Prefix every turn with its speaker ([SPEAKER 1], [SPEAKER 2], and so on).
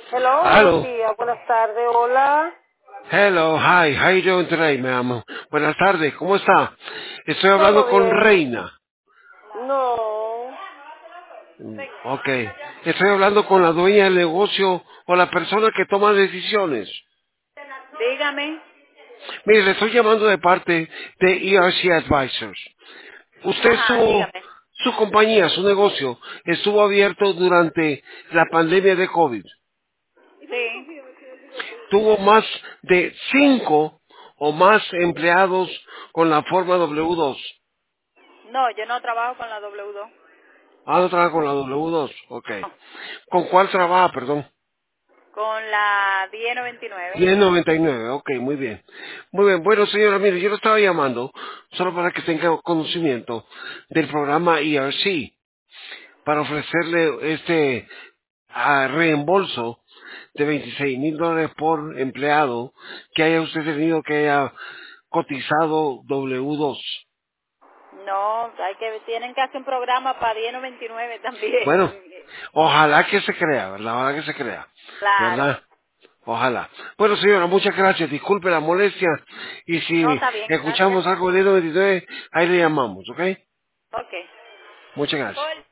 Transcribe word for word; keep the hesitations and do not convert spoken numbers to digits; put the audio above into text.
[SPEAKER 1] Hello, buenos
[SPEAKER 2] Hello.
[SPEAKER 1] días, buenas tardes, hola.
[SPEAKER 2] Hello, hi, how you doing today, ma'am? Buenas tardes, ¿cómo está? Estoy hablando
[SPEAKER 1] ¿Todo
[SPEAKER 2] con
[SPEAKER 1] bien?
[SPEAKER 2] Reina.
[SPEAKER 1] No.
[SPEAKER 2] Mm, Ok. Estoy hablando con la dueña del negocio o la persona que toma decisiones.
[SPEAKER 1] Dígame.
[SPEAKER 2] Mire, le estoy llamando de parte de E R C Advisors. Usted
[SPEAKER 1] Ajá,
[SPEAKER 2] estuvo,
[SPEAKER 1] dígame.
[SPEAKER 2] su compañía, su negocio, estuvo abierto durante la pandemia de COVID.
[SPEAKER 1] Sí.
[SPEAKER 2] Tuvo más de cinco o más empleados con la forma W dos.
[SPEAKER 1] No, yo no trabajo con la W dos.
[SPEAKER 2] Ah, no trabaja con la W dos. Ok.
[SPEAKER 1] No,
[SPEAKER 2] ¿Con cuál trabaja, perdón?
[SPEAKER 1] con la diez noventa y nueve.
[SPEAKER 2] diez noventa y nueve. Ok, muy bien. Muy bien. Bueno, señora, mire, yo lo estaba llamando solo para que tenga conocimiento del programa E R C, para ofrecerle este ah, reembolso de veintiséis mil dólares por empleado que haya usted tenido que haya cotizado W dos.
[SPEAKER 1] No, hay que tienen que hacer un programa para diez noventa y nueve
[SPEAKER 2] Bueno,
[SPEAKER 1] también.
[SPEAKER 2] ojalá que se crea, ¿verdad? Ojalá que se crea,
[SPEAKER 1] Claro.
[SPEAKER 2] ¿verdad? Ojalá. Bueno, señora, muchas gracias. Disculpe la molestia. Y
[SPEAKER 1] No,
[SPEAKER 2] si
[SPEAKER 1] está bien, gracias.
[SPEAKER 2] escuchamos algo de noventa y nueve, ahí le llamamos, ¿ok?
[SPEAKER 1] Ok.
[SPEAKER 2] Muchas gracias.